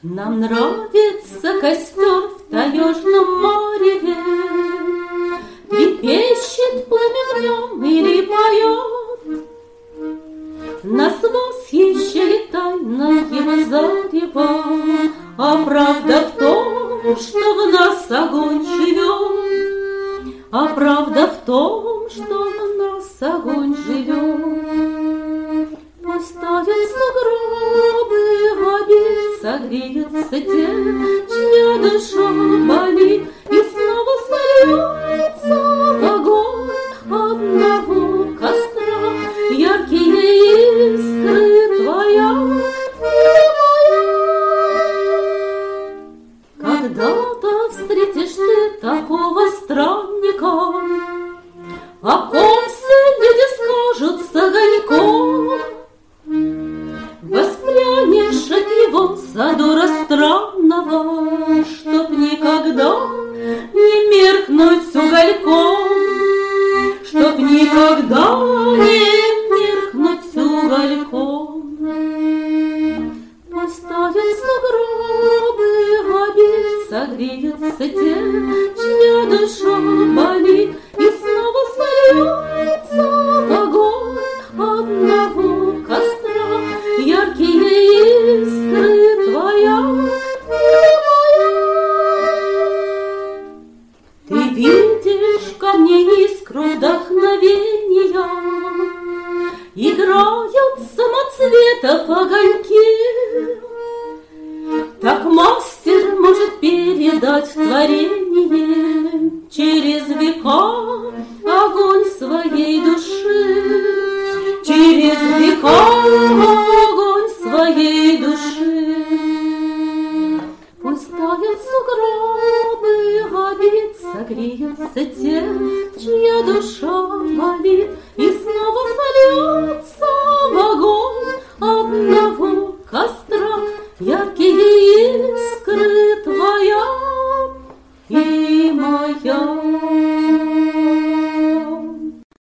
Нам нравится костер в таежном мареве, трепещет пламя в нем или поет. Нас восхищали тайна его зарева, а правда в том, что в нас огонь живет. А правда в том, что в нас огонь живет. Поставят сугробы, обед согреются те, чья душа болит, и снова сольется в огонь одного костра. Яркие искры твоя и моя. Когда-то встретишь ты такого странника, о ком все люди скажут с огоньком. Воспрянешь от его задора странного, чтоб никогда не меркнуть с угольком, чтоб никогда не меркнуть с угольком. Поставят сугробы, обед согреются те, чья душа болит, и снова сольется в огонь одного костра. Яркие искры твоя и моя. Ты видишь ко мне искру вдохновения, играют самоцветов огоньки. Так мастер может передать в творение через века огонь своей души, через века огонь своей души. Пусть тают сугробы, обед согреются те, чья душа болит,